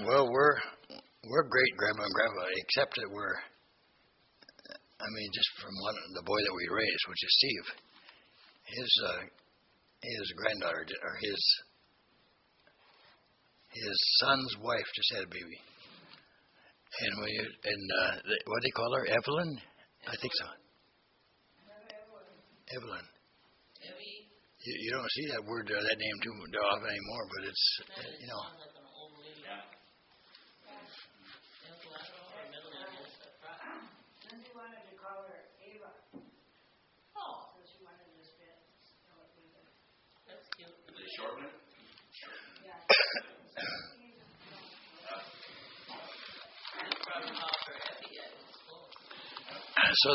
Well, we're great grandma and grandpa, except that just from the boy that we raised, which is Steve. His granddaughter, or his son's wife, just had a baby. And what do they call her? Evelyn? I think so. Evelyn. You don't see that word, that name too often anymore, but it's, Lindsay wanted to call her Ava. Oh. So she wanted to just know what we did. That's cute. Did they shorten it? Yeah. So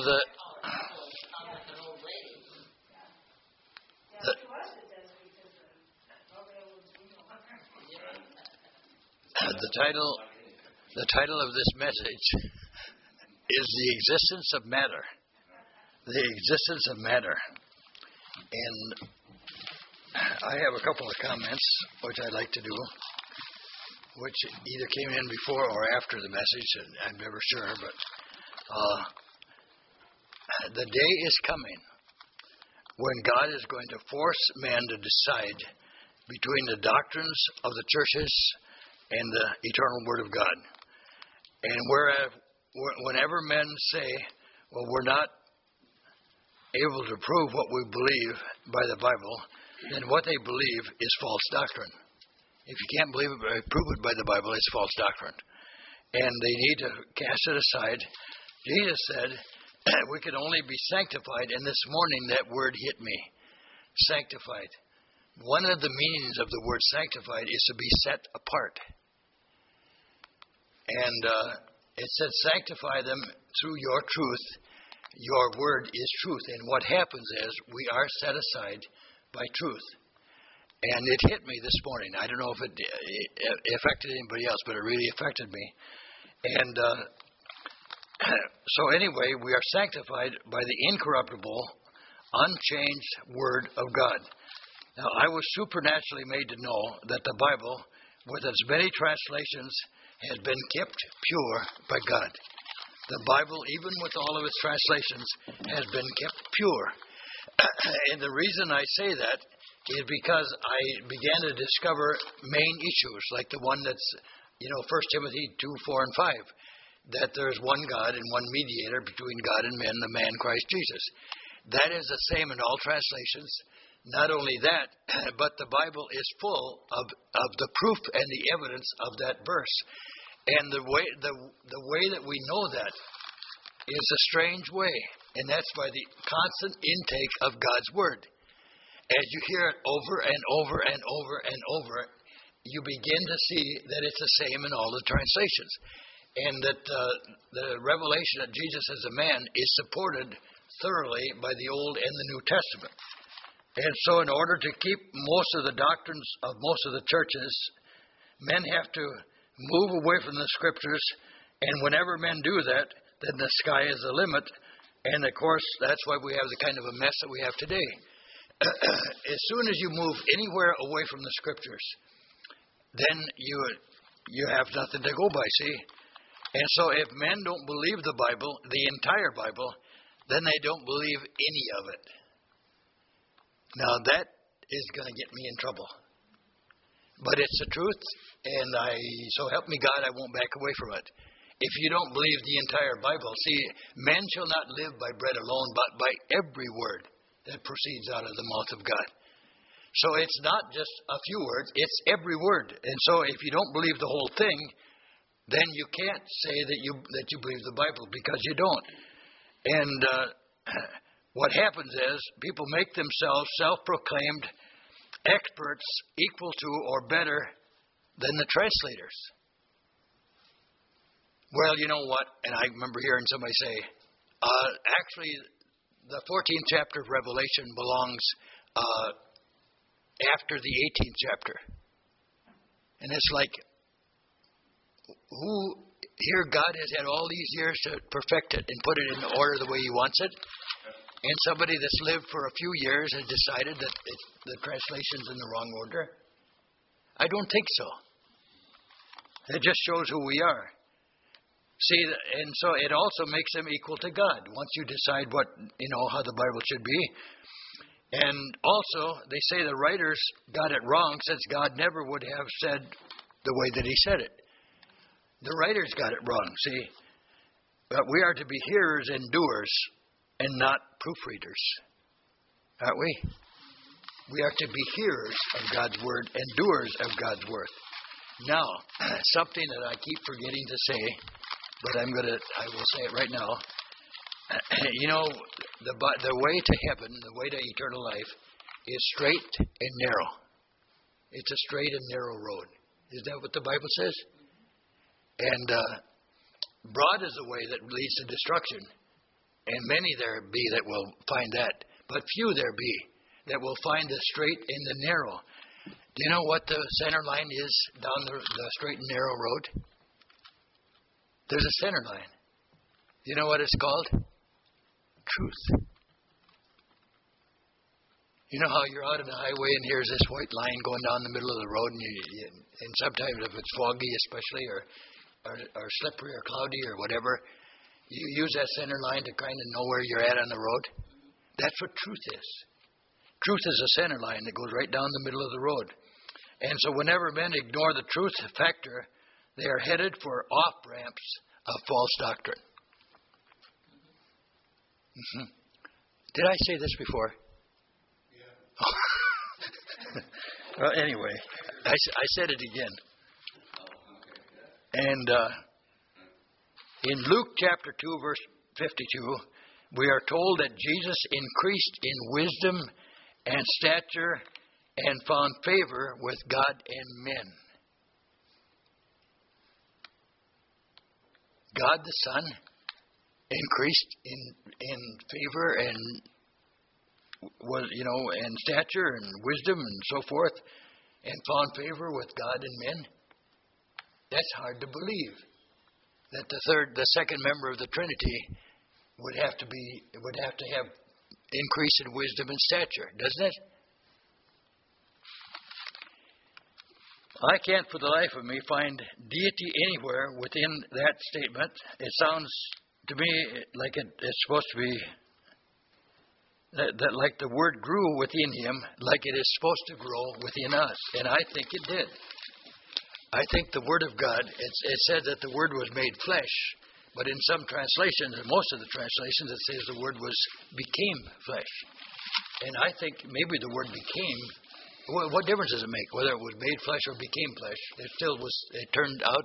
the title of this message is The Existence of Matter. The Existence of Matter. And I have a couple of comments which I'd like to do, which either came in before or after the message, and I'm never sure, but the day is coming when God is going to force man to decide between the doctrines of the churches and the eternal Word of God. And whenever men say, well, we're not able to prove what we believe by the Bible, then what they believe is false doctrine. If you can't prove it by the Bible, it's false doctrine. And they need to cast it aside. Jesus said, we can only be sanctified, and this morning that word hit me, sanctified. One of the meanings of the word sanctified is to be set apart. And it said, sanctify them through your truth. Your word is truth. And what happens is we are set aside by truth. And it hit me this morning. I don't know if it affected anybody else, but it really affected me. And so anyway, we are sanctified by the incorruptible, unchanged Word of God. Now, I was supernaturally made to know that the Bible, with its many translations, has been kept pure by God. The Bible, even with all of its translations, has been kept pure. And the reason I say that is because I began to discover main issues, like the one that's, 1 Timothy 2:4 and 5, that there's one God and one mediator between God and men, the man Christ Jesus. That is the same in all translations. Not only that, but the Bible is full of the proof and the evidence of that verse. And the way that we know that is a strange way, and that's by the constant intake of God's Word. As you hear it over and over and over and over, you begin to see that it's the same in all the translations. And that the revelation of Jesus as a man is supported thoroughly by the Old and the New Testament. And so in order to keep most of the doctrines of most of the churches, men have to move away from the Scriptures. And whenever men do that, then the sky is the limit. And, of course, that's why we have the kind of a mess that we have today. As soon as you move anywhere away from the Scriptures, then you have nothing to go by, see? And so if men don't believe the Bible, the entire Bible, then they don't believe any of it. Now that is going to get me in trouble. But it's the truth, and so help me God, I won't back away from it. If you don't believe the entire Bible, see, men shall not live by bread alone, but by every word that proceeds out of the mouth of God. So it's not just a few words, it's every word. And so if you don't believe the whole thing, then you can't say that you believe the Bible, because you don't. And what happens is people make themselves self-proclaimed experts equal to or better than the translators. Well, you know what? And I remember hearing somebody say, actually, the 14th chapter of Revelation belongs after the 18th chapter. And it's like, here God has had all these years to perfect it and put it in order the way He wants it. And somebody that's lived for a few years has decided that the translation's in the wrong order? I don't think so. It just shows who we are. See, and so it also makes them equal to God once you decide how the Bible should be. And also, they say the writers got it wrong since God never would have said the way that he said it. The writers got it wrong, see. But we are to be hearers and doers and not proofreaders. Aren't we? We are to be hearers of God's word and doers of God's word. Now, something that I keep forgetting to say, but I will say it right now. The way to heaven, the way to eternal life, is straight and narrow. It's a straight and narrow road. Is that what the Bible says? And broad is the way that leads to destruction, and many there be that will find that, but few there be that will find the straight and the narrow. Do you know what the center line is down the straight and narrow road? There's a center line. Do you know what it's called? Truth. You know how you're out on the highway and here's this white line going down the middle of the road, and sometimes if it's foggy especially, or slippery or cloudy or whatever, you use that center line to kind of know where you're at on the road. That's what truth is. Truth is a center line that goes right down the middle of the road. And so whenever men ignore the truth factor, they are headed for off-ramps of false doctrine. Mm-hmm. Did I say this before? Yeah. Well, anyway, I said it again. And in Luke chapter 2, verse 52, we are told that Jesus increased in wisdom and stature and found favor with God and men. God the Son increased in favor and and stature and wisdom and so forth, and found favor with God and men. That's hard to believe. That the second member of the Trinity would have to have increase in wisdom and stature, doesn't it? I can't for the life of me find deity anywhere within that statement. It sounds to me like it's supposed to be that like the word grew within him, like it is supposed to grow within us. And I think it did. I think the Word of God, it said that the Word was made flesh, but in some translations, and most of the translations, it says the Word became flesh. And I think maybe the word became, what difference does it make whether it was made flesh or became flesh? It still was, it turned out,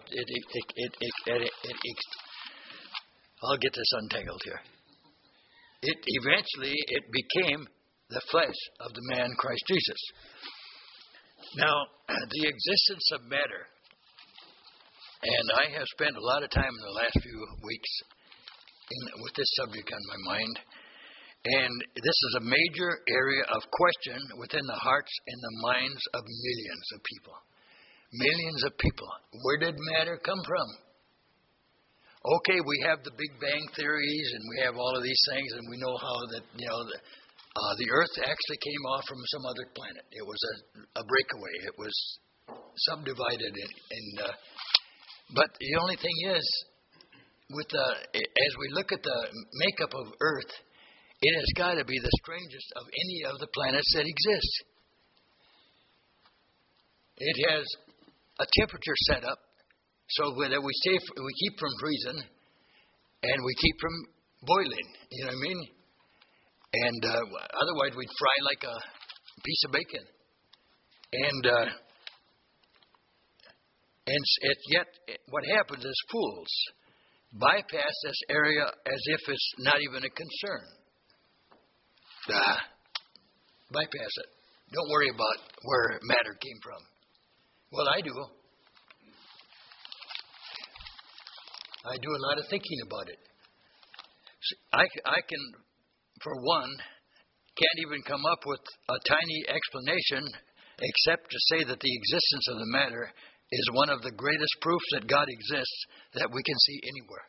I'll get this untangled here. Eventually became the flesh of the man Christ Jesus. Now, the existence of matter, and I have spent a lot of time in the last few weeks with this subject on my mind, and this is a major area of question within the hearts and the minds of millions of people. Millions of people. Where did matter come from? Okay, we have the Big Bang theories, and we have all of these things, and we know how that, the Earth actually came off from some other planet. It was a breakaway. It was subdivided. But the only thing is, as we look at the makeup of Earth, it has got to be the strangest of any of the planets that exist. It has a temperature set up so that we keep from freezing and we keep from boiling. You know what I mean? And otherwise we'd fry like a piece of bacon. And yet what happens is fools bypass this area as if it's not even a concern. Bypass it. Don't worry about where matter came from. Well, I do. I do a lot of thinking about it. I can, for one, can't even come up with a tiny explanation except to say that the existence of the matter is one of the greatest proofs that God exists that we can see anywhere.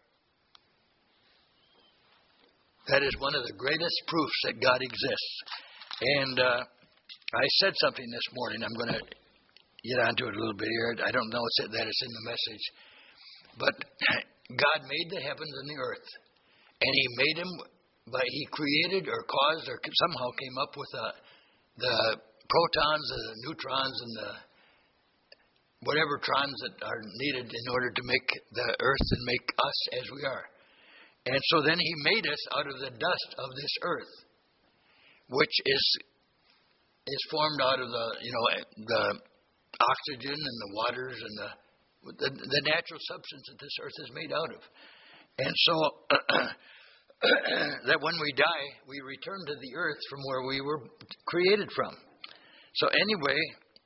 That is one of the greatest proofs that God exists. And I said something this morning. I'm going to get onto it a little bit here. I don't know that it's in the message. But God made the heavens and the earth. And He made them, He created or caused or somehow came up with the protons, the neutrons, and the whatever trons that are needed in order to make the earth and make us as we are. And so then He made us out of the dust of this earth, which is formed out of the oxygen and the waters and the natural substance that this earth is made out of. And so that when we die, we return to the earth from where we were created from. So anyway,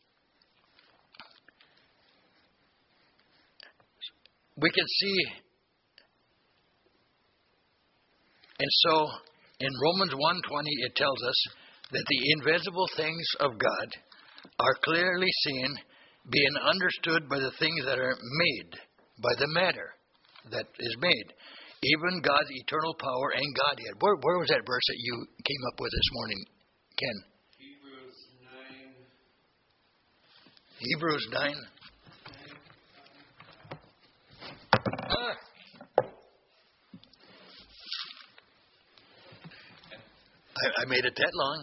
we can see, and so in Romans 1:20 it tells us that the invisible things of God are clearly seen, being understood by the things that are made, by the matter that is made, even God's eternal power and Godhead. Where was that verse that you came up with this morning, Ken? Hebrews 9. I made it that long.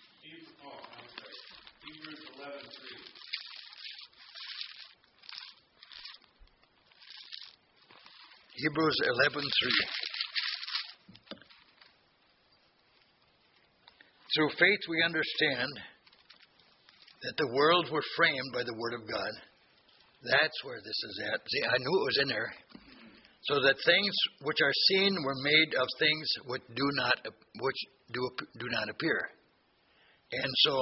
Hebrews 11:3. Hebrews 11:3. Through faith we understand that the worlds were framed by the Word of God. That's where this is at. See, I knew it was in there. So that things which are seen were made of things which do not appear. And so,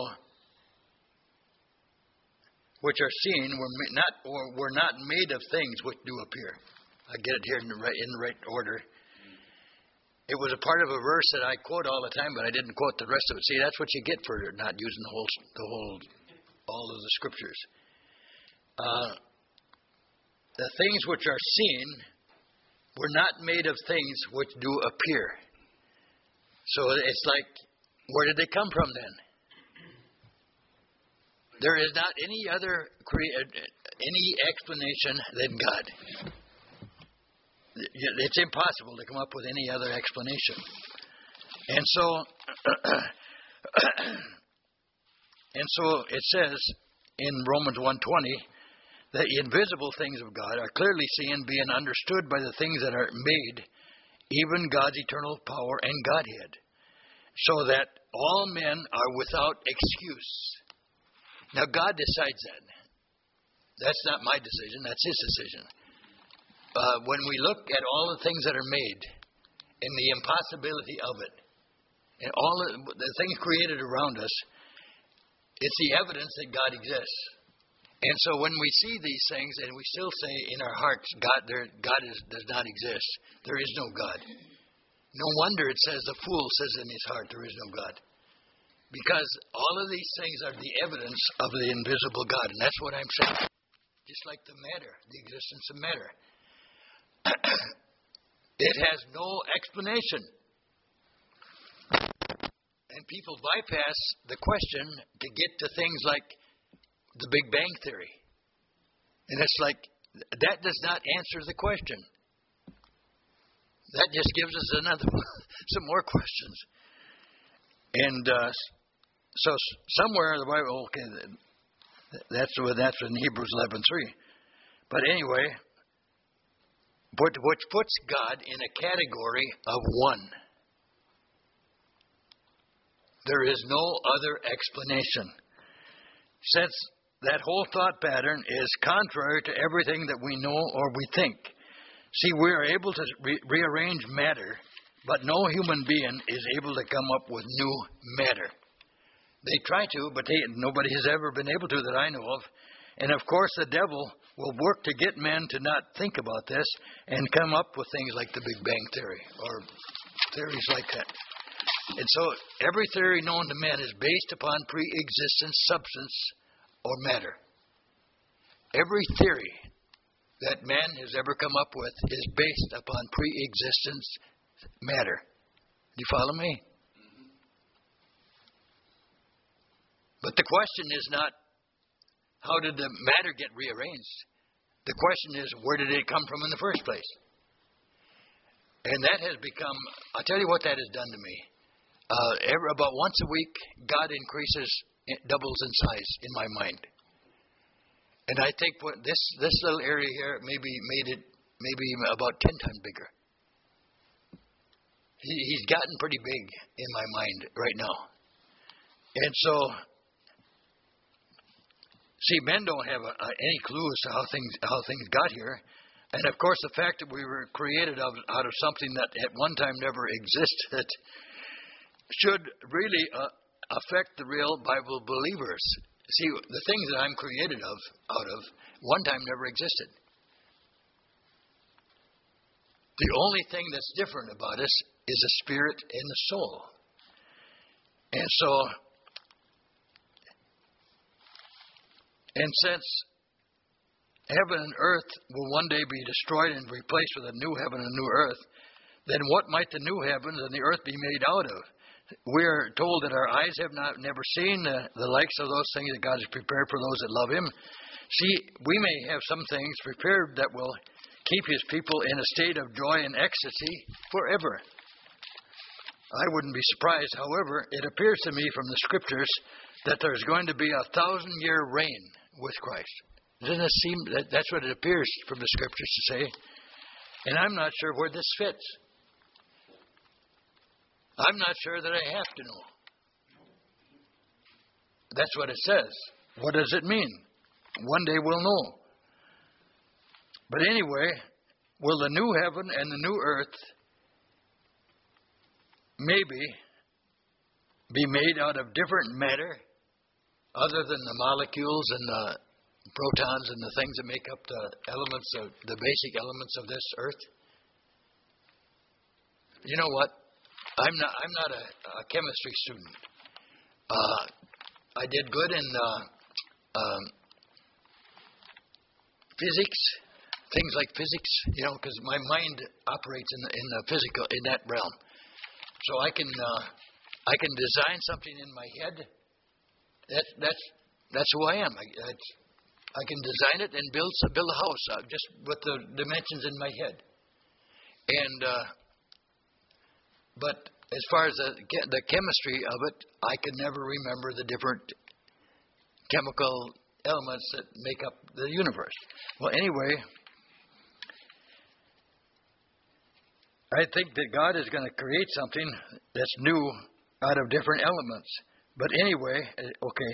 which are seen were not made of things which do appear. I get it here in the right order. It was a part of a verse that I quote all the time, but I didn't quote the rest of it. See, that's what you get for not using all of the scriptures. The things which are seen were not made of things which do appear. So it's like, where did they come from then? There is not any other any explanation than God. It's impossible to come up with any other explanation. And so it says in Romans 1:20 that the invisible things of God are clearly seen, being understood by the things that are made, even God's eternal power and Godhead, so that all men are without excuse. Now God decides that. That's not my decision, that's His decision. When we look at all the things that are made and the impossibility of it, and all the things created around us, it's the evidence that God exists. And so when we see these things and we still say in our hearts, God does not exist, there is no God. No wonder it says the fool says in his heart, there is no God. Because all of these things are the evidence of the invisible God. And that's what I'm saying. Just like the matter, the existence of matter. It has no explanation. And people bypass the question to get to things like the Big Bang Theory. And it's like, that does not answer the question. That just gives us some more questions. And so somewhere in the Bible, that's in Hebrews 11:3. But anyway, which puts God in a category of one. There is no other explanation. Since that whole thought pattern is contrary to everything that we know or we think. See, we are able to rearrange matter, but no human being is able to come up with new matter. They try to, but nobody has ever been able to that I know of. And of course, the devil will work to get men to not think about this and come up with things like the Big Bang Theory or theories like that. And so every theory known to man is based upon pre-existent substance or matter. Every theory that man has ever come up with is based upon pre-existent matter. Do you follow me? Mm-hmm. But the question is not How did the matter get rearranged? The question is, where did it come from in the first place? And that has become, I'll tell you what that has done to me. About once a week, God increases, doubles in size in my mind. And I think what this little area here made it about 10 times bigger. He's gotten pretty big in my mind right now. And so, see, men don't have any clue as to how things got here. And of course, the fact that we were created out of something that at one time never existed should really affect the real Bible believers. See, the things that I'm created out of one time never existed. The only thing that's different about us is the spirit and the soul. And so, and since heaven and earth will one day be destroyed and replaced with a new heaven and a new earth, then what might the new heavens and the earth be made out of? We are told that our eyes have never seen the likes of those things that God has prepared for those that love Him. See, we may have some things prepared that will keep His people in a state of joy and ecstasy forever. I wouldn't be surprised, however, it appears to me from the Scriptures that there's going to be 1,000-year reign with Christ. Doesn't it seem that's what it appears from the Scriptures to say? And I'm not sure where this fits. I'm not sure that I have to know. That's what it says. What does it mean? One day we'll know. But anyway, will the new heaven and the new earth maybe be made out of different matter other than the molecules and the protons and the things that make up the elements of the basic elements of this earth? You know what? I'm not a chemistry student. I did good in physics, things like physics, because my mind operates in the physical, in that realm. So I can design something in my head. That's who I am. I can design it and build a house just with the dimensions in my head. And but as far as the chemistry of it, I could never remember the different chemical elements that make up the universe. Well, anyway, I think that God is going to create something that's new out of different elements. But anyway, okay.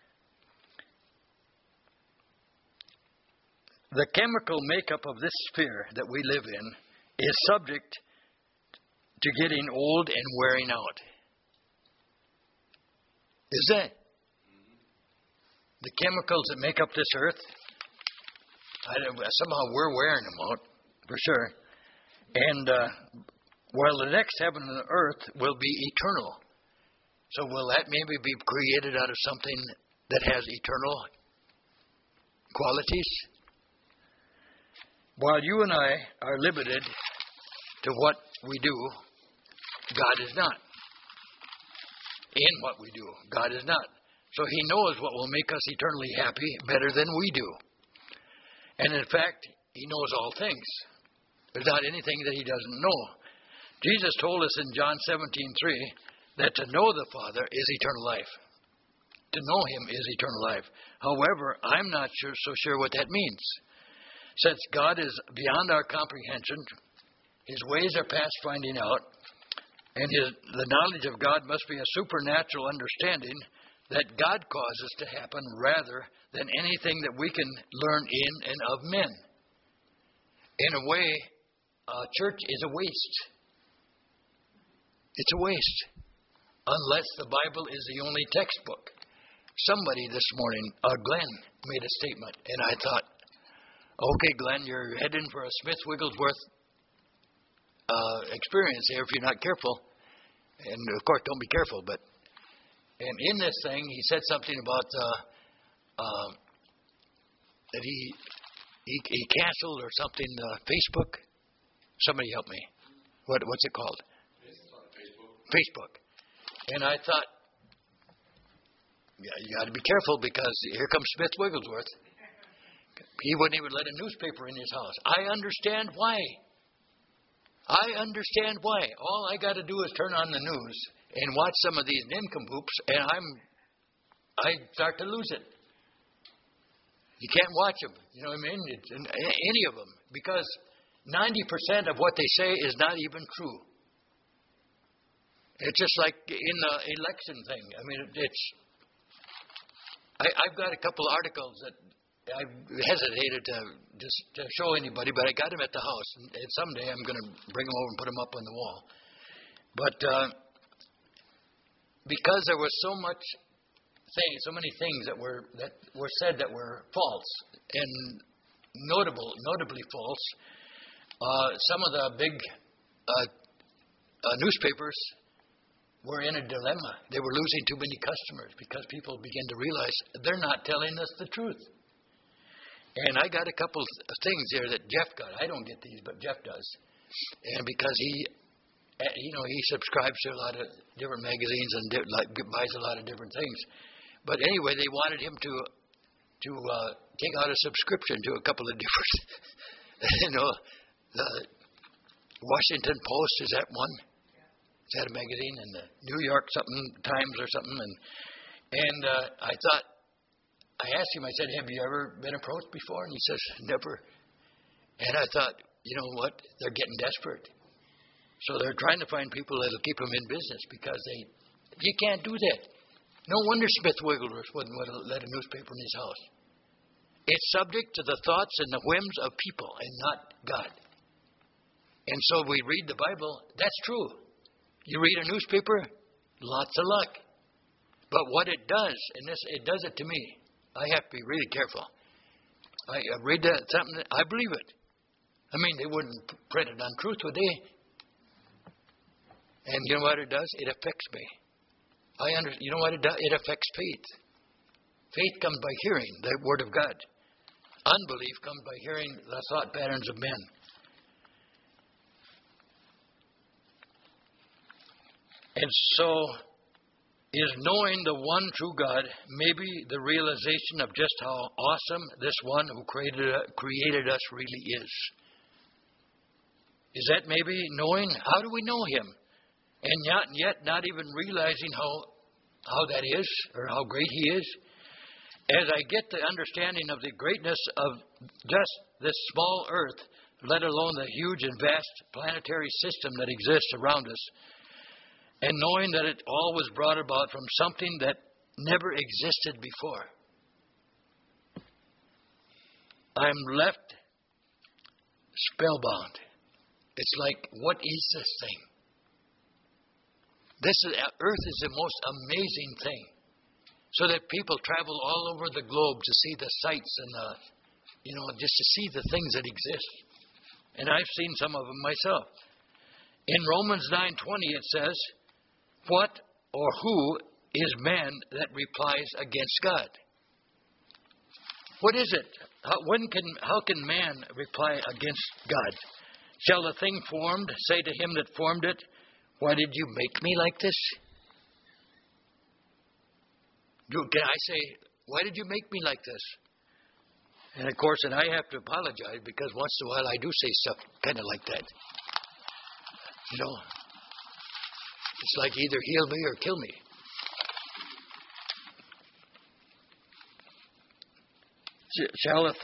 The chemical makeup of this sphere that we live in is subject to getting old and wearing out. Is that? The chemicals that make up this earth, somehow we're wearing them out, for sure. And while the next heaven and earth will be eternal. So will that maybe be created out of something that has eternal qualities? While you and I are limited to what we do, God is not. In what we do, God is not. So He knows what will make us eternally happy better than we do. And in fact, He knows all things. There's not anything that He doesn't know. Jesus told us in John 17:3 that to know the Father is eternal life. To know Him is eternal life. However, I'm not so sure what that means. Since God is beyond our comprehension, His ways are past finding out, and the knowledge of God must be a supernatural understanding that God causes to happen rather than anything that we can learn in and of men. In a way, church is a waste. It's a waste. Unless the Bible is the only textbook. Somebody this morning, Glenn, made a statement, and I thought, okay, Glenn, you're heading for a Smith Wigglesworth experience here if you're not careful. And, of course, don't be careful. And in this thing, he said something about that he canceled or something Facebook. Somebody help me. What's it called? Facebook. And I thought, You got to be careful because here comes Smith Wigglesworth. He wouldn't even let a newspaper in his house. I understand why. I understand why. All I got to do is turn on the news and watch some of these nincompoops, and I start to lose it. You can't watch them. You know what I mean? Any of them, because 90% of what they say is not even true. It's just like in the election thing. I mean, I've got a couple articles that I've hesitated to show anybody, but I got them at the house, and someday I'm going to bring them over and put them up on the wall. But because there was so many things that were said that were false and notably false, some of the big newspapers were in a dilemma. They were losing too many customers because people began to realize they're not telling us the truth. And I got a couple of things here that Jeff got. I don't get these, but Jeff does. And because he subscribes to a lot of different magazines and buys a lot of different things. But anyway, they wanted him to take out a subscription to a couple of different, the Washington Post, is that one? Is that a magazine? And the New York Times or something. And I asked him, I said, have you ever been approached before? And he says, never. And I thought, you know what? They're getting desperate. So they're trying to find people that'll keep them in business because you can't do that. No wonder Smith Wigglesworth wouldn't let a newspaper in his house. It's subject to the thoughts and the whims of people and not God. And so we read the Bible. That's true. You read a newspaper, lots of luck. But what it does, and it does it to me, I have to be really careful. I read something, I believe it. I mean, they wouldn't print it on Truth, would they? And you know what it does? It affects me. You know what it does? It affects faith. Faith comes by hearing the Word of God. Unbelief comes by hearing the thought patterns of men. And so, is knowing the one true God maybe the realization of just how awesome this one who created us really is? Is that maybe knowing? How do we know Him? And yet not even realizing how that is or how great He is. As I get the understanding of the greatness of just this small earth, let alone the huge and vast planetary system that exists around us, and knowing that it all was brought about from something that never existed before, I'm left spellbound. It's like, what is this thing? Earth is the most amazing thing. So that people travel all over the globe to see the sights and just to see the things that exist. And I've seen some of them myself. In Romans 9:20 it says, "What or who is man that replies against God?" What is it? How can man reply against God? Shall the thing formed say to him that formed it, "Why did you make me like this?" Can I say, "Why did you make me like this?" And of course, I have to apologize because once in a while I do say stuff kind of like that. It's like either heal me or kill me. Shall a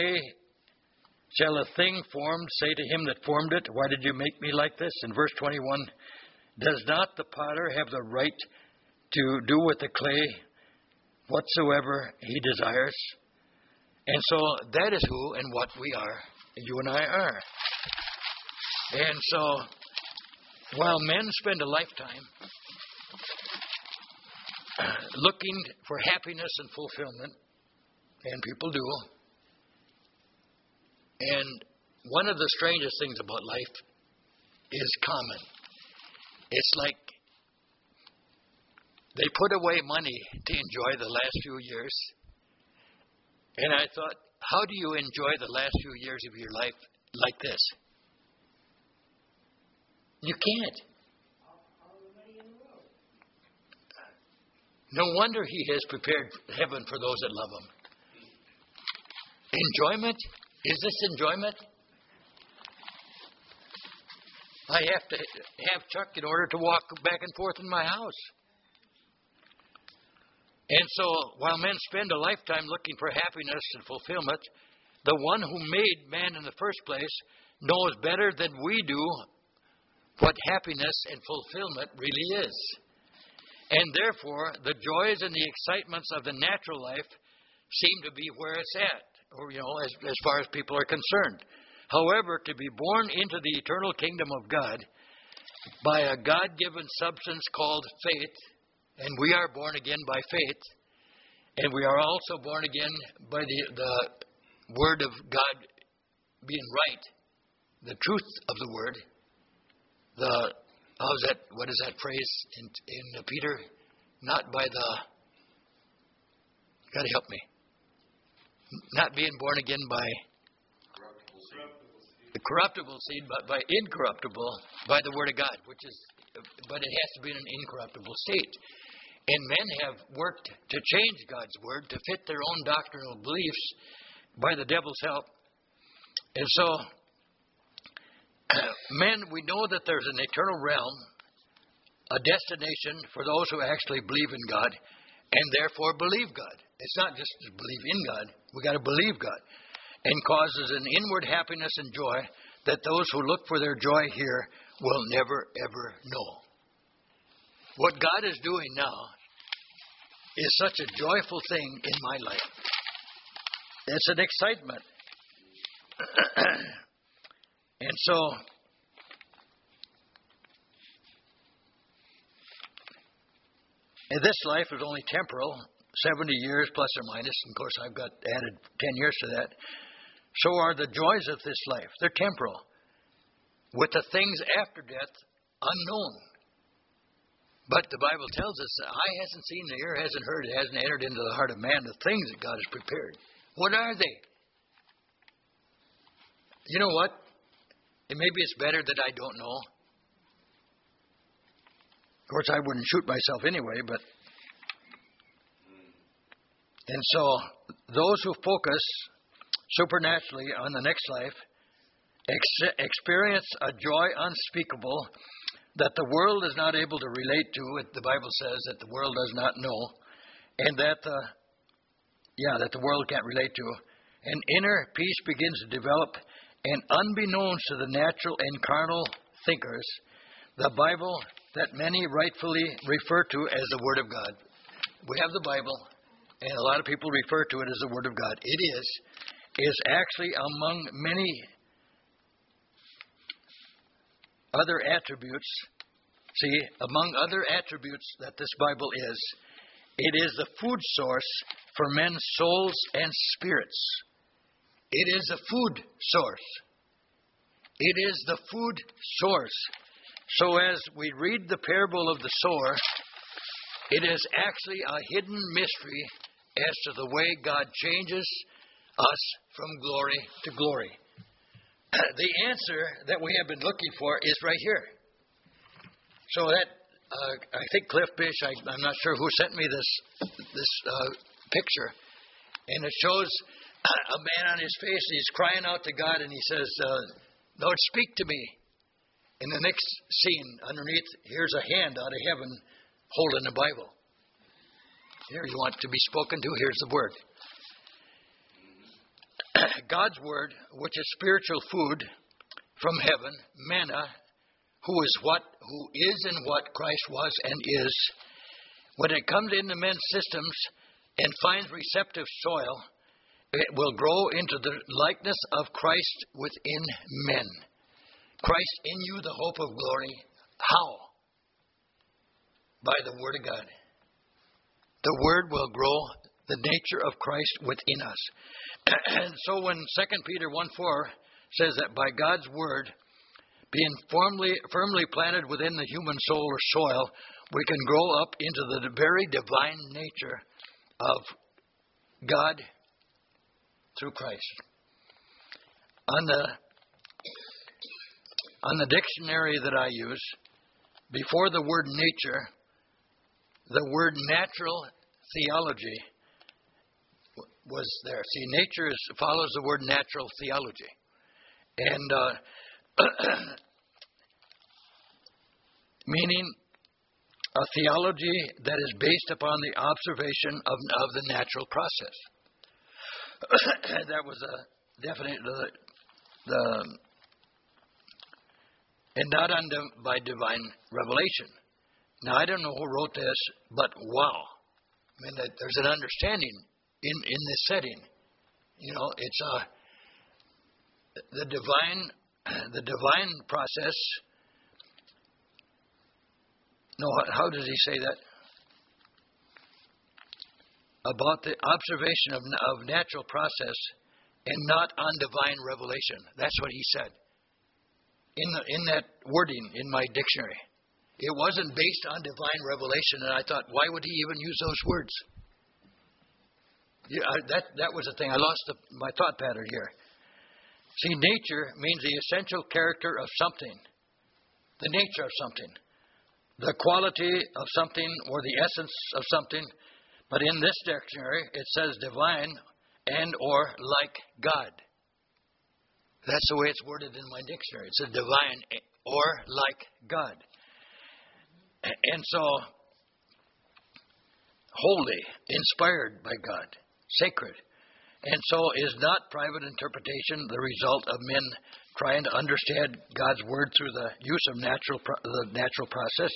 thing formed say to him that formed it, "Why did you make me like this?" In verse 21, does not the potter have the right to do with the clay whatsoever he desires? And so that is who and what we are, you and I are. And so, while men spend a lifetime looking for happiness and fulfillment, and people do, and one of the strangest things about life is common. It's like they put away money to enjoy the last few years. And I thought, how do you enjoy the last few years of your life like this? You can't. No wonder He has prepared heaven for those that love Him. Enjoyment? Is this enjoyment? I have to have Chuck in order to walk back and forth in my house. And so, while men spend a lifetime looking for happiness and fulfillment, the one who made man in the first place knows better than we do what happiness and fulfillment really is. And therefore, the joys and the excitements of the natural life seem to be where it's at, or as far as people are concerned. However, to be born into the eternal kingdom of God by a God-given substance called faith, and we are born again by faith, and we are also born again by the Word of God being right, the truth of the Word. What is that phrase in Peter? Not by got to help me. Not being born again by the corruptible seed, but by incorruptible, by the Word of God, but it has to be in an incorruptible state. And men have worked to change God's Word to fit their own doctrinal beliefs by the devil's help. And so, men, we know that there's an eternal realm, a destination for those who actually believe in God, and therefore believe God. It's not just to believe in God, we got to believe God. And causes an inward happiness and joy that those who look for their joy here will never, ever know. What God is doing now is such a joyful thing in my life. It's an excitement. And so, and this life is only temporal, 70 years plus or minus. And of course, I've got added 10 years to that. So are the joys of this life. They're temporal. With the things after death unknown. But the Bible tells us that eye hasn't seen, the ear hasn't heard, it hasn't entered into the heart of man the things that God has prepared. What are they? You know what? And maybe it's better that I don't know. Of course, I wouldn't shoot myself anyway, but... And so, those who focus supernaturally on the next life experience a joy unspeakable that the world is not able to relate to. The Bible says that the world does not know, and that the world can't relate to. An inner peace begins to develop, and unbeknownst to the natural and carnal thinkers, the Bible that many rightfully refer to as the Word of God. We have the Bible, and a lot of people refer to it as the Word of God. It is actually among many other attributes. See, among other attributes that this Bible is, it is the food source for men's souls and spirits. It is a food source. It is the food source. So as we read the parable of the sower, it is actually a hidden mystery as to the way God changes us from glory to glory. The answer that we have been looking for is right here. So that, I think Cliff Bish, I'm not sure who sent me this picture, and it shows a man on his face, and he's crying out to God, and he says, Lord, speak to me. In the next scene, underneath, here's a hand out of heaven holding the Bible. Here, you want to be spoken to, here's the Word. God's Word, which is spiritual food from heaven, manna, who is and what Christ was and is, when it comes into men's systems and finds receptive soil, it will grow into the likeness of Christ within men. Christ in you, the hope of glory. How? By the Word of God. The Word will grow the nature of Christ within us. And so when 2 Peter 1:4 says that by God's Word being firmly planted within the human soul or soil, we can grow up into the very divine nature of God through Christ. On the dictionary that I use, before the word nature, the word natural theology was there. See, nature follows the word natural theology. And meaning a theology that is based upon the observation of the natural process. That was a definite, and not by divine revelation. Now, I don't know who wrote this, but wow. I mean, there's an understanding in this setting. You know, it's the divine process. No, how does he say that? About the observation of natural process and not on divine revelation. That's what he said. In that wording in my dictionary. It wasn't based on divine revelation, and I thought, why would he even use those words? Yeah, that was the thing. I lost my thought pattern here. See, nature means the essential character of something, the nature of something, the quality of something or the essence of something. But in this dictionary, it says divine and or like God. That's the way it's worded in my dictionary. It says divine or like God. And so, holy, inspired by God, sacred. And so is not private interpretation the result of men trying to understand God's word through the use of the natural process,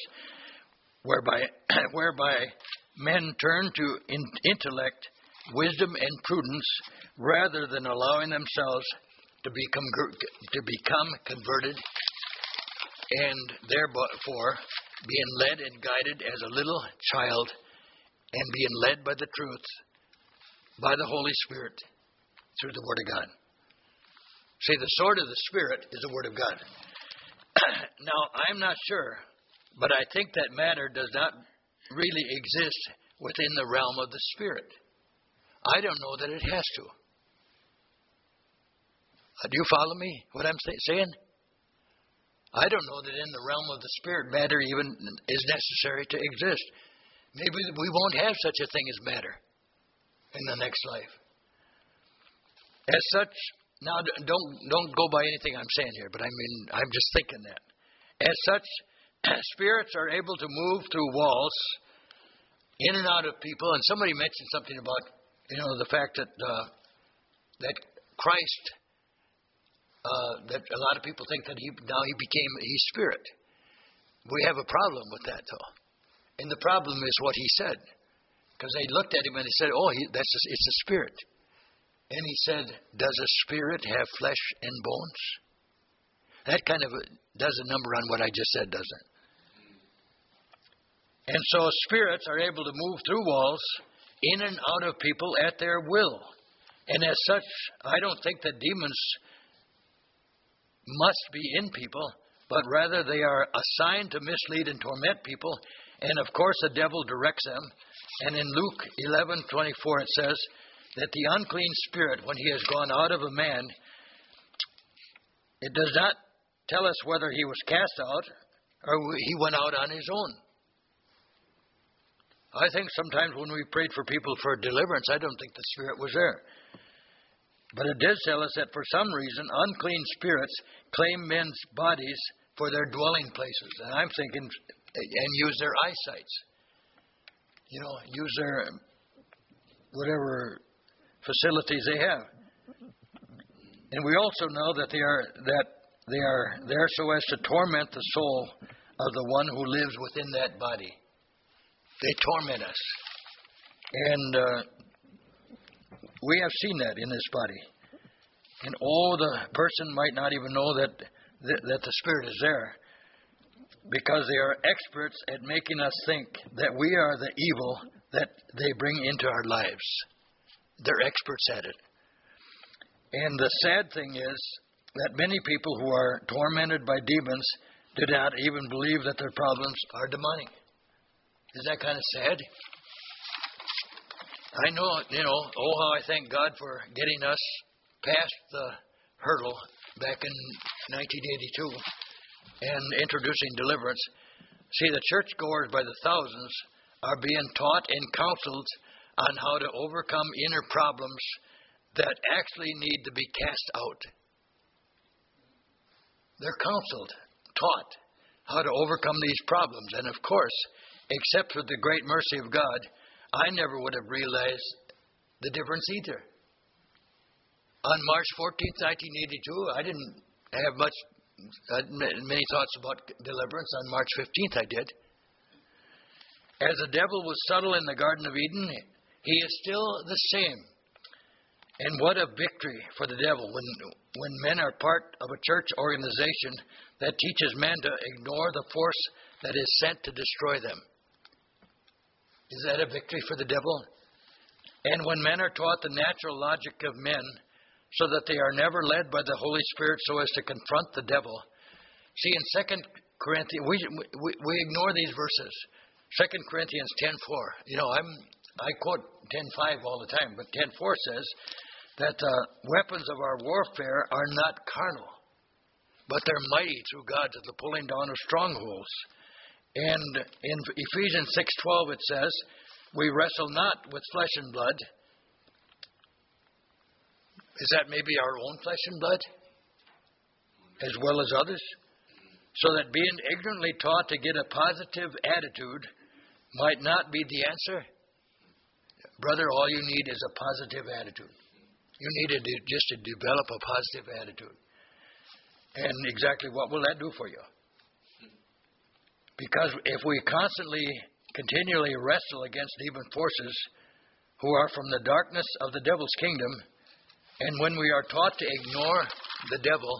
whereby men turn to intellect, wisdom, and prudence rather than allowing themselves to become converted and therefore being led and guided as a little child and being led by the truth, by the Holy Spirit, through the Word of God. See, the sword of the Spirit is the Word of God. Now, I'm not sure, but I think that matter does not really exist within the realm of the Spirit. I don't know that it has to. Do you follow me, what I'm saying? I don't know that in the realm of the Spirit matter even is necessary to exist. Maybe we won't have such a thing as matter in the next life. As such, now don't go by anything I'm saying here, but I mean, I'm just thinking that. As such, spirits are able to move through walls in and out of people. And somebody mentioned something about, the fact that Christ, that a lot of people think that he's spirit. We have a problem with that, though. And the problem is what he said. Because they looked at him and they said, it's a spirit. And he said, does a spirit have flesh and bones? That kind of does a number on what I just said, doesn't it? And so spirits are able to move through walls in and out of people at their will. And as such, I don't think that demons must be in people, but rather they are assigned to mislead and torment people. And of course, the devil directs them. And in Luke 11:24, it says that the unclean spirit, when he has gone out of a man, it does not tell us whether he was cast out or he went out on his own. I think sometimes when we prayed for people for deliverance, I don't think the spirit was there. But it does tell us that for some reason, unclean spirits claim men's bodies for their dwelling places. And I'm thinking, and use their eyesights. Use their whatever facilities they have. And we also know that they are there so as to torment the soul of the one who lives within that body. They torment us. And we have seen that in this body. And the person might not even know that the spirit is there, because they are experts at making us think that we are the evil that they bring into our lives. They're experts at it. And the sad thing is that many people who are tormented by demons do not even believe that their problems are demonic. Is that kind of sad? I know, how I thank God for getting us past the hurdle back in 1982 and introducing deliverance. See, the churchgoers by the thousands are being taught and counseled on how to overcome inner problems that actually need to be cast out. They're counseled, taught how to overcome these problems. And of course, except for the great mercy of God, I never would have realized the difference either. On March 14th, 1982, I didn't have many thoughts about deliverance. On March 15th, I did. As the devil was subtle in the Garden of Eden, he is still the same. And what a victory for the devil when men are part of a church organization that teaches men to ignore the force that is sent to destroy them. Is that a victory for the devil? And when men are taught the natural logic of men so that they are never led by the Holy Spirit so as to confront the devil. See, in 2 Corinthians, we ignore these verses. 2 Corinthians 10:4. I quote 10:5 all the time, but 10:4 says that the weapons of our warfare are not carnal, but they're mighty through God to the pulling down of strongholds. And in Ephesians 6:12 it says, we wrestle not with flesh and blood. Is that maybe our own flesh and blood, as well as others? So that being ignorantly taught to get a positive attitude might not be the answer. Brother, all you need is a positive attitude. You need just to develop a positive attitude. And exactly what will that do for you? Because if we continually wrestle against demon forces who are from the darkness of the devil's kingdom, and when we are taught to ignore the devil,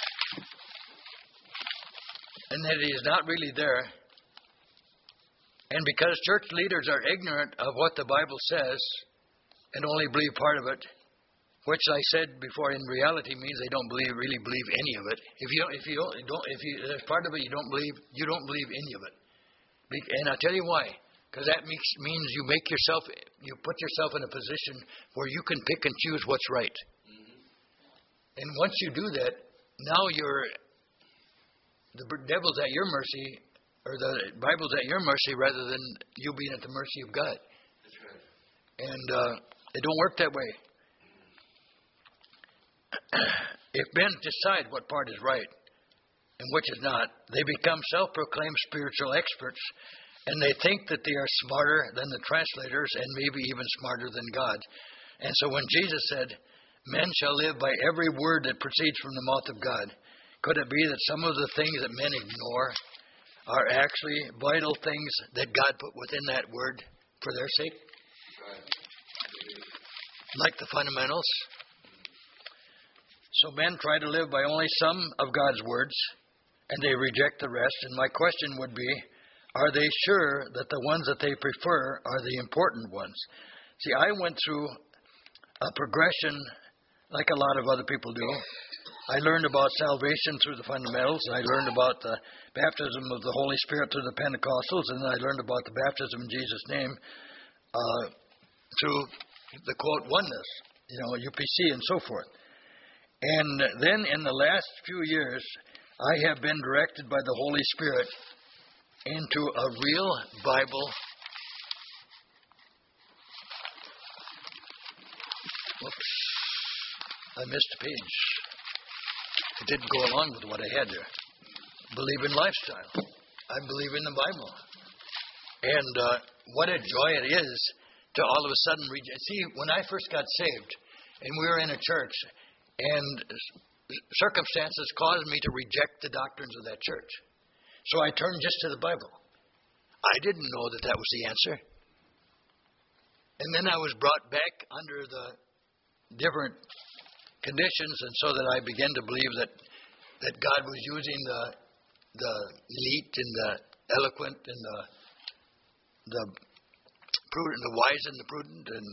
and that he is not really there, and because church leaders are ignorant of what the Bible says and only believe part of it, which I said before in reality means they don't really believe any of it. If there's part of it you don't believe any of it. And I'll tell you why. Because that means you put yourself in a position where you can pick and choose what's right. Mm-hmm. And once you do that, now the devil's at your mercy, or the Bible's at your mercy, rather than you being at the mercy of God. That's right. And it don't work that way. If men decide what part is right and which is not, they become self-proclaimed spiritual experts, and they think that they are smarter than the translators and maybe even smarter than God. And so when Jesus said, men shall live by every word that proceeds from the mouth of God, could it be that some of the things that men ignore are actually vital things that God put within that word for their sake? Like the fundamentals. So men try to live by only some of God's words, and they reject the rest. And my question would be, are they sure that the ones that they prefer are the important ones? See, I went through a progression like a lot of other people do. I learned about salvation through the fundamentals. I learned about the baptism of the Holy Spirit through the Pentecostals, and I learned about the baptism in Jesus' name through the quote oneness, UPC and so forth. And then in the last few years, I have been directed by the Holy Spirit into a real Bible. Whoops. I missed a page. It didn't go along with what I had there. Believe in lifestyle. I believe in the Bible. And what a joy it is to all of a sudden see, when I first got saved, and we were in a church, and circumstances caused me to reject the doctrines of that church. So I turned just to the Bible. I didn't know that was the answer. And then I was brought back under the different conditions, and so that I began to believe that God was using the elite and the eloquent and the prudent, the wise and the prudent, and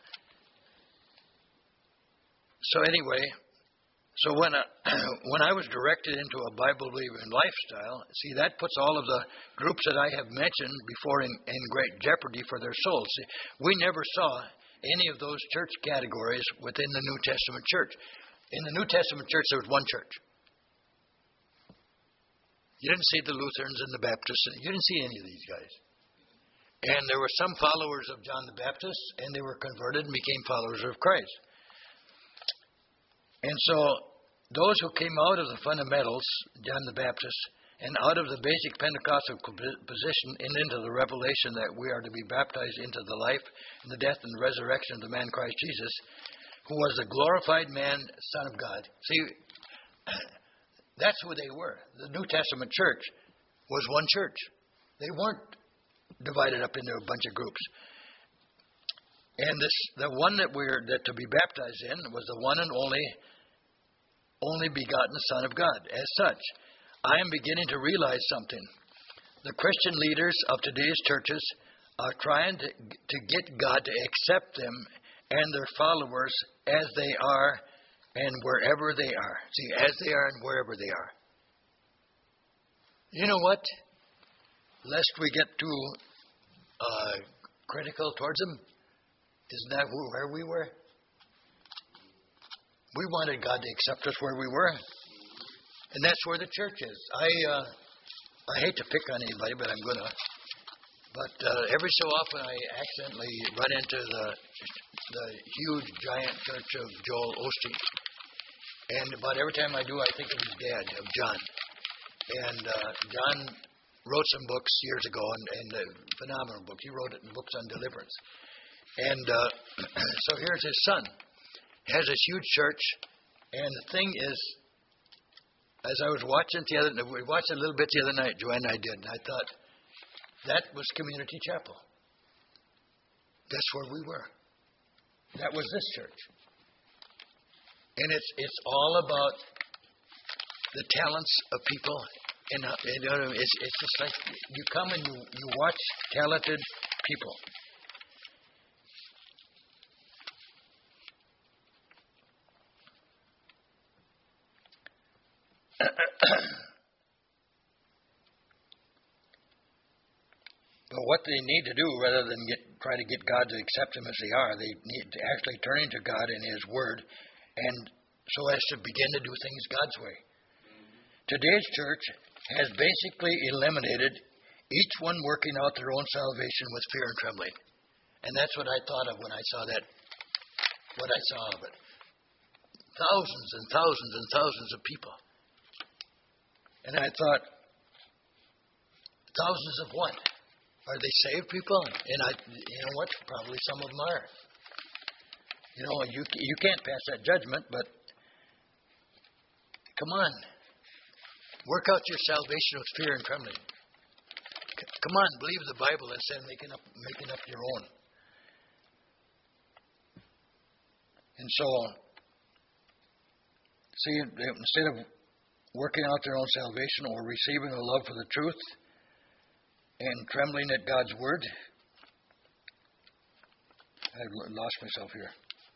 so anyway. So when I was directed into a Bible-believing lifestyle, see, that puts all of the groups that I have mentioned before in great jeopardy for their souls. See, we never saw any of those church categories within the New Testament church. In the New Testament church, there was one church. You didn't see the Lutherans and the Baptists. You didn't see any of these guys. And there were some followers of John the Baptist, and they were converted and became followers of Christ. And so those who came out of the fundamentals, John the Baptist, and out of the basic Pentecostal position and into the revelation that we are to be baptized into the life and the death and the resurrection of the man Christ Jesus, who was the glorified man, Son of God. See, that's who they were. The New Testament church was one church. They weren't divided up into a bunch of groups. And the one that to be baptized in was the one and only begotten Son of God. As such, I am beginning to realize something. The Christian leaders of today's churches are trying to get God to accept them and their followers as they are and wherever they are. See, as they are and wherever they are. You know what? Lest we get too critical towards them, isn't that where we were? We wanted God to accept us where we were. And that's where the church is. I hate to pick on anybody, but I'm going to. But every so often I accidentally run into the huge, giant church of Joel Osteen. And about every time I do, I think of his dad, of John. And John wrote some books years ago, and a phenomenal book. He wrote books on deliverance. And so here's his son. He has this huge church, and the thing is, as I was watching we watched a little bit the other night, Joanne and I did, and I thought, that was Community Chapel. That's where we were. That was this church. And it's all about the talents of people. And it's just like you come and you watch talented people. But what they need to do, rather than try to get God to accept them as they are, they need to actually turn to God and His Word, and so as to begin to do things God's way. Today's church has basically eliminated each one working out their own salvation with fear and trembling. And that's what I thought of when I saw that, what I saw of it. Thousands and thousands and thousands of people. And I thought, thousands of what? Are they saved people? And you know what? Probably some of them are. You know, you can't pass that judgment, but come on. Work out your salvation with fear and trembling. Come on, believe the Bible instead of making up your own. And so, see, instead of working out their own salvation or receiving a love for the truth and trembling at God's Word, I lost myself here.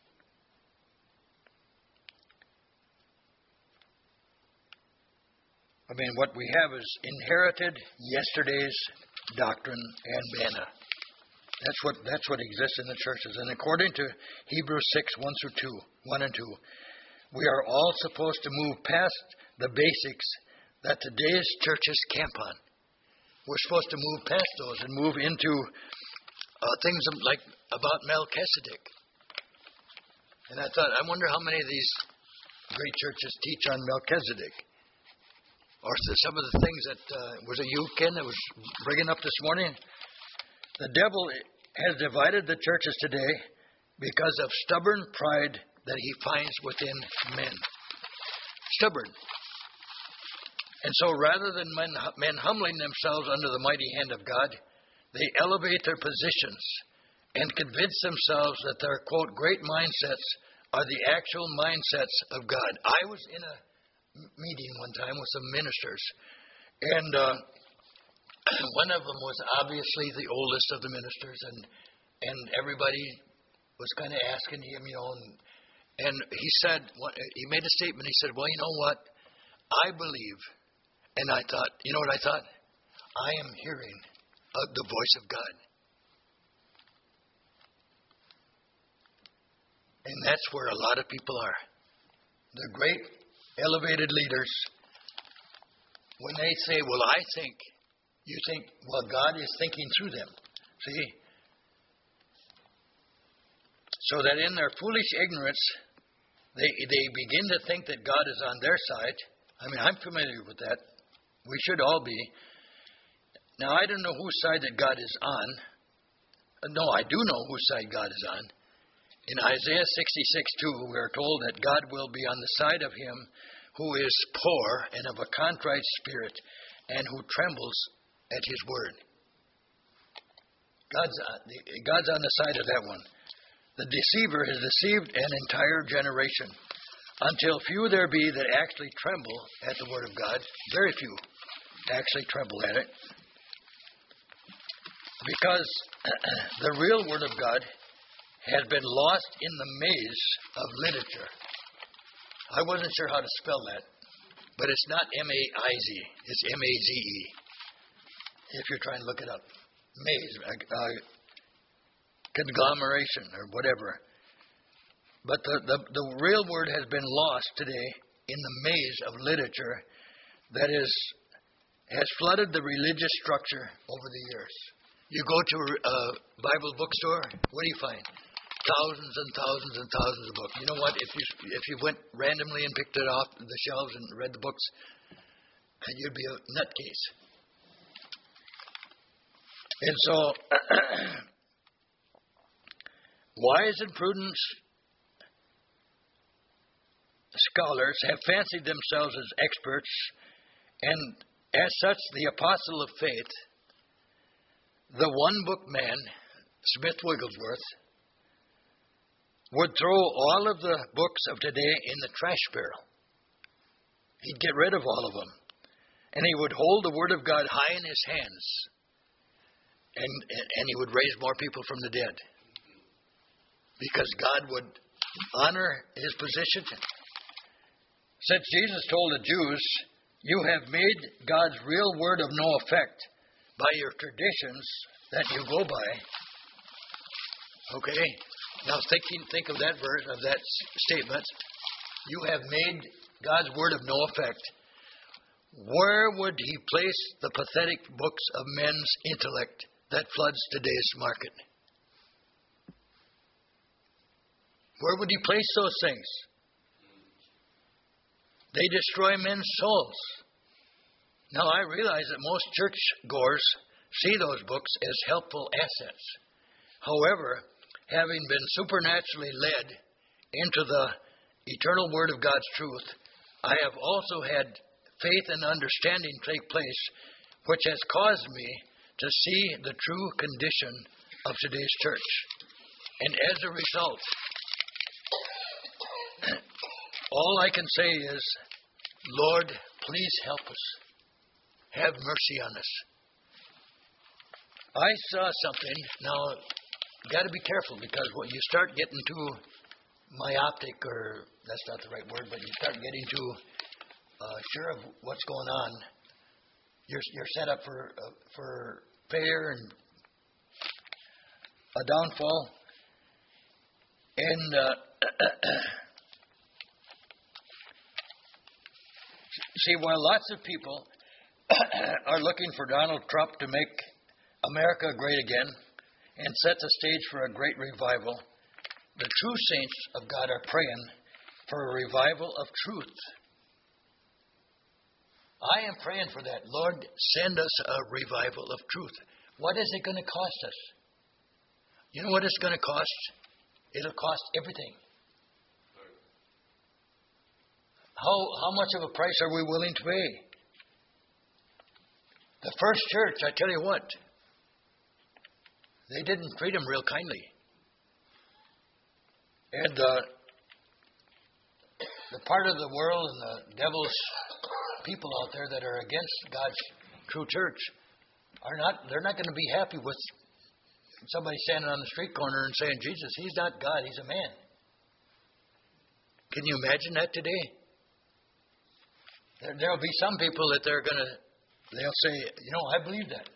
I mean, what we have is inherited yesterday's doctrine and manna. That's what exists in the churches. And according to Hebrews 6, 1 and 2, we are all supposed to move past the basics that today's churches camp on. We're supposed to move past those and move into things like about Melchizedek. And I thought, I wonder how many of these great churches teach on Melchizedek. Or some of the things that, was it you, Ken, that was bringing up this morning? The devil has divided the churches today because of stubborn pride that he finds within men. Stubborn. And so rather than men humbling themselves under the mighty hand of God, they elevate their positions and convince themselves that their, quote, great mindsets are the actual mindsets of God. I was in a meeting one time with some ministers, and one of them was obviously the oldest of the ministers, and everybody was kind of asking him, and he said, he made a statement. He said, well, you know what? I believe. And I thought, you know what I thought? I am hearing the voice of God. And that's where a lot of people are. The great elevated leaders, when they say, well, I think, you think, well, God is thinking through them. See? So that in their foolish ignorance, they begin to think that God is on their side. I mean, I'm familiar with that. We should all be. Now, I don't know whose side that God is on. No, I do know whose side God is on. In Isaiah 66:2, we are told that God will be on the side of him who is poor and of a contrite spirit and who trembles at his word. God's on the side of that one. The deceiver has deceived an entire generation, until few there be that actually tremble at the word of God. Very few actually tremble at it. Because the real word of God has been lost in the maze of literature. I wasn't sure how to spell that, but it's not M-A-I-Z. It's M-A-Z-E, if you're trying to look it up. Maze, conglomeration, or whatever. But the real word has been lost today in the maze of literature that has flooded the religious structure over the years. You go to a Bible bookstore, what do you find? Thousands and thousands and thousands of books. You know what? If you went randomly and picked it off the shelves and read the books, you'd be a nutcase. And so, wise and prudent scholars have fancied themselves as experts, and as such, the apostle of faith, the one-book man, Smith Wigglesworth, would throw all of the books of today in the trash barrel. He'd get rid of all of them. And he would hold the Word of God high in his hands. And he would raise more people from the dead. Because God would honor his position. Since Jesus told the Jews, you have made God's real Word of no effect by your traditions that you go by. Okay? Now think of that verse, of that statement. You have made God's word of no effect. Where would he place the pathetic books of men's intellect that floods today's market? Where would he place those things? They destroy men's souls. Now I realize that most churchgoers see those books as helpful assets. However, having been supernaturally led into the eternal Word of God's truth, I have also had faith and understanding take place, which has caused me to see the true condition of today's church. And as a result, all I can say is, Lord, please help us. Have mercy on us. I saw something. Now, you got to be careful, because when you start getting too myopic, or that's not the right word, but you start getting too sure of what's going on, you're set up for failure and a downfall. And see, while lots of people are looking for Donald Trump to make America great again and set the stage for a great revival, the true saints of God are praying for a revival of truth. I am praying for that. Lord, send us a revival of truth. What is it going to cost us? You know what it's going to cost? It'll cost everything. How much of a price are we willing to pay? The first church, I tell you what, they didn't treat him real kindly. And the part of the world and the devil's people out there that are against God's true church they're not going to be happy with somebody standing on the street corner and saying, Jesus, he's not God, he's a man. Can you imagine that today? There'll be some people that they'll say, I believe that.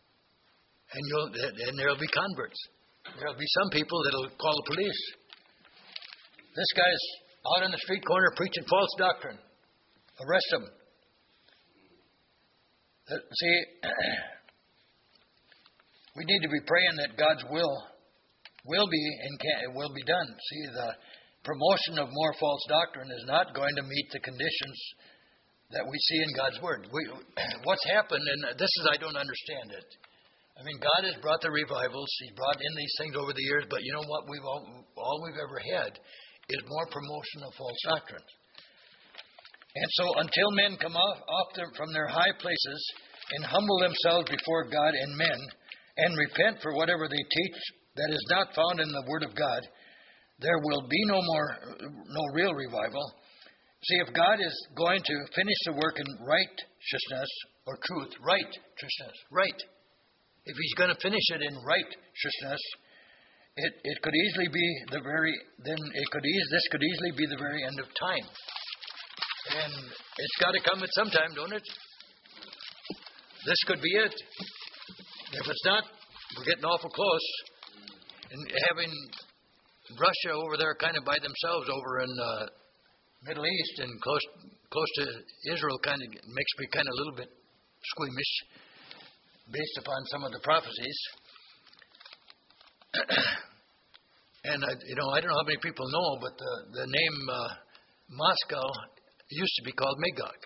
And there'll be converts. There'll be some people that'll call the police. This guy's out on the street corner preaching false doctrine. Arrest him. See, We need to be praying that God's will be and will be done. See, the promotion of more false doctrine is not going to meet the conditions that we see in God's Word. What's happened, and this is, I don't understand it. I mean, God has brought the revivals. He's brought in these things over the years, but you know what? All we've ever had is more promotion of false doctrines. And so until men come from their high places and humble themselves before God and men and repent for whatever they teach that is not found in the Word of God, there will be no real revival. See, if God is going to finish the work in righteousness or truth, right. If He's going to finish it in righteousness, it could easily be this could easily be the very end of time. And it's got to come at some time, don't it? This could be it. If it's not, we're getting awful close. And having Russia over there kind of by themselves over in Middle East and close to Israel kind of makes me kind of a little bit squeamish based upon some of the prophecies. And I don't know how many people know, but the name Moscow used to be called Magog.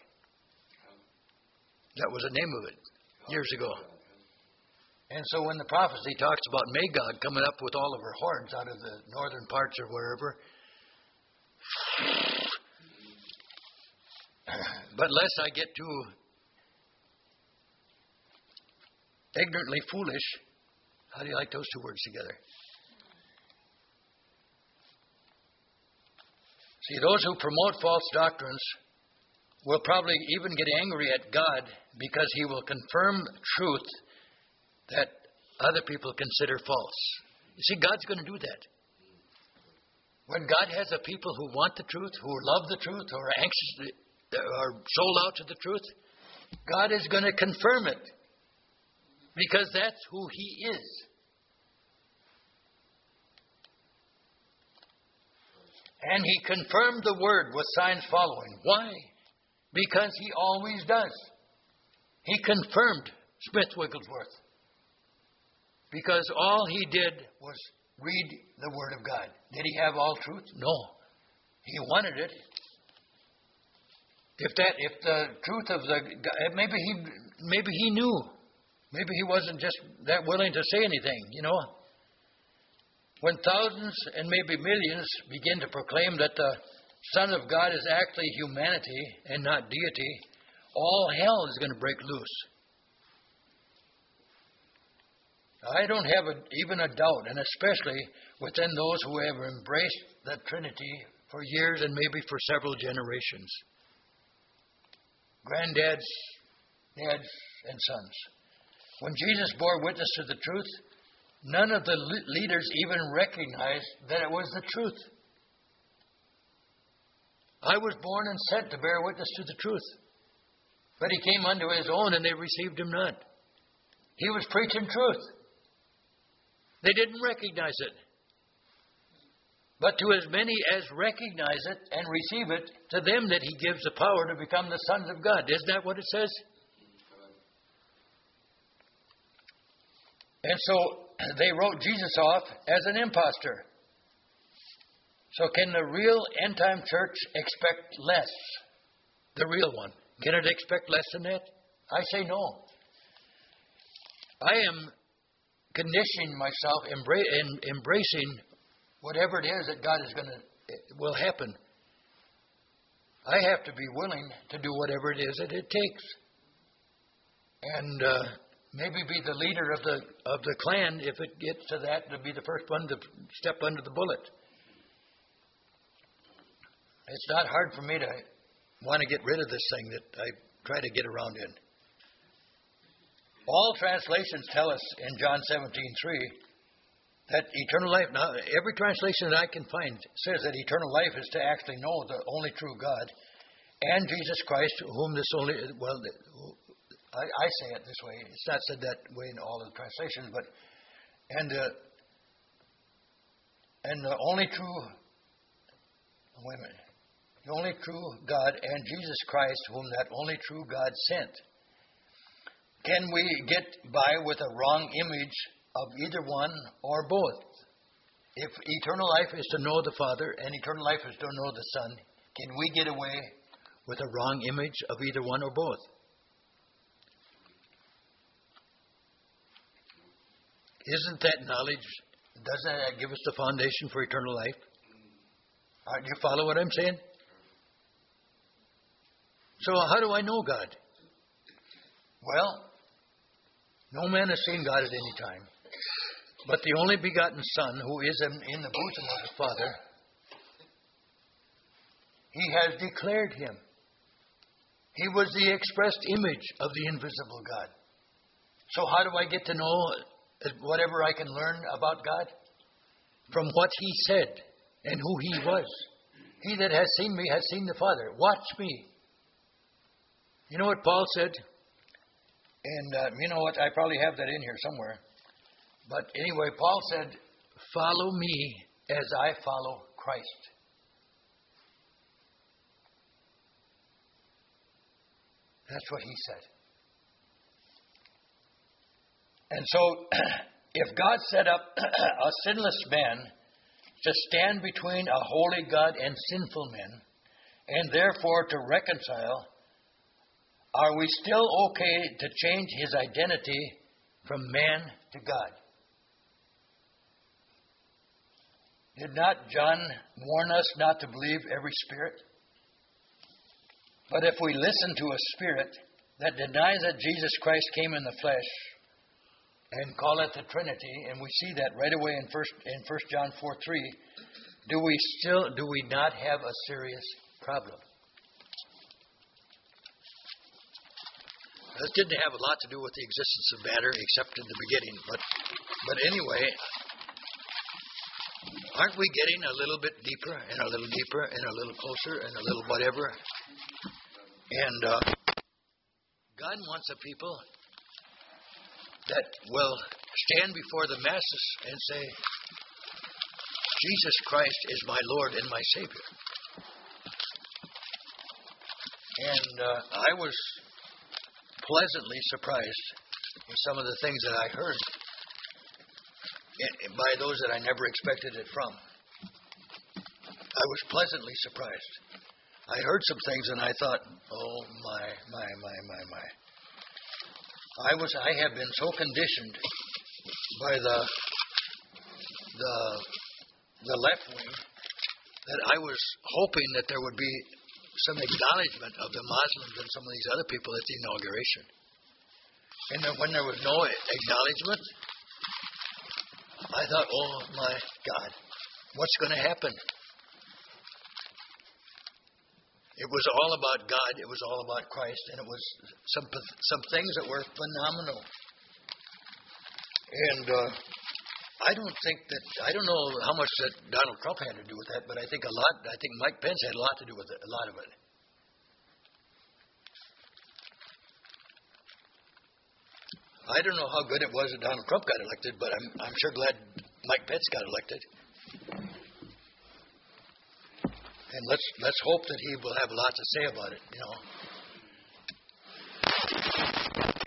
That was the name of it years ago. And so when the prophecy talks about Magog coming up with all of her hordes out of the northern parts or wherever, but lest I get too ignorantly foolish, how do you like those two words together? See, those who promote false doctrines will probably even get angry at God because He will confirm truth that other people consider false. You see, God's going to do that. When God has a people who want the truth, who love the truth, who are anxious, are sold out to the truth, God is going to confirm it because that's who He is. And He confirmed the word with signs following. Why? Because He always does. He confirmed Smith Wigglesworth. Because all he did was read the Word of God. Did he have all truth? No. He wanted it. If the truth of maybe he knew. Maybe he wasn't just that willing to say anything, When thousands and maybe millions begin to proclaim that the Son of God is actually humanity and not deity, all hell is going to break loose. I don't have even a doubt, and especially within those who have embraced the Trinity for years and maybe for several generations. Granddads, dads, and sons. When Jesus bore witness to the truth, none of the leaders even recognized that it was the truth. I was born and sent to bear witness to the truth. But He came unto His own, and they received Him not. He was preaching truth. They didn't recognize it. But to as many as recognize it and receive it, to them that He gives the power to become the sons of God. Isn't that what it says? And so they wrote Jesus off as an impostor. So can the real end-time church expect less? The real one. Can it expect less than that? I say no. I am conditioning myself, embracing whatever it is that God will happen. I have to be willing to do whatever it is that it takes, and maybe be the leader of the clan if it gets to that, to be the first one to step under the bullet. It's not hard for me to want to get rid of this thing that I try to get around in. All translations tell us in John 17:3 that eternal life, now every translation that I can find says that eternal life is to actually know the only true God and Jesus Christ, whom this only, I say it this way. It's not said that way in all of the translations, but the only true, the only true God and Jesus Christ, whom that only true God sent. Can we get by with a wrong image of either one or both. If eternal life is to know the Father and eternal life is to know the Son, can we get away with a wrong image of either one or both? Isn't that knowledge, doesn't that give us the foundation for eternal life? Do you follow what I'm saying? So how do I know God? Well, no man has seen God at any time. But the only begotten Son, who is in the bosom of the Father, He has declared Him. He was the expressed image of the invisible God. So how do I get to know whatever I can learn about God? From what He said and who He was. He that has seen me has seen the Father. Watch me. You know what Paul said? And you know what? I probably have that in here somewhere. But anyway, Paul said, follow me as I follow Christ. That's what he said. And so, if God set up a sinless man to stand between a holy God and sinful men, and therefore to reconcile, are we still okay to change his identity from man to God? Did not John warn us not to believe every spirit? But if we listen to a spirit that denies that Jesus Christ came in the flesh and call it the Trinity, and we see that right away in 1 John 4:3, do we not have a serious problem? This didn't have a lot to do with the existence of matter, except in the beginning. But anyway, aren't we getting a little bit deeper and a little deeper and a little closer and a little whatever? And God wants a people that will stand before the masses and say, Jesus Christ is my Lord and my Savior. And I was pleasantly surprised with some of the things that I heard by those that I never expected it from. I was pleasantly surprised. I heard some things and I thought, oh my. I have been so conditioned by the left wing that I was hoping that there would be some acknowledgement of the Muslims and some of these other people at the inauguration. And then when there was no acknowledgement, I thought, oh my God, what's going to happen? It was all about God. It was all about Christ. And it was some things that were phenomenal. And I don't know how much that Donald Trump had to do with that, but I think a lot. I think Mike Pence had a lot to do with it, a lot of it. I don't know how good it was that Donald Trump got elected, but I'm sure glad Mike Pence got elected. And let's hope that he will have a lot to say about it, you know.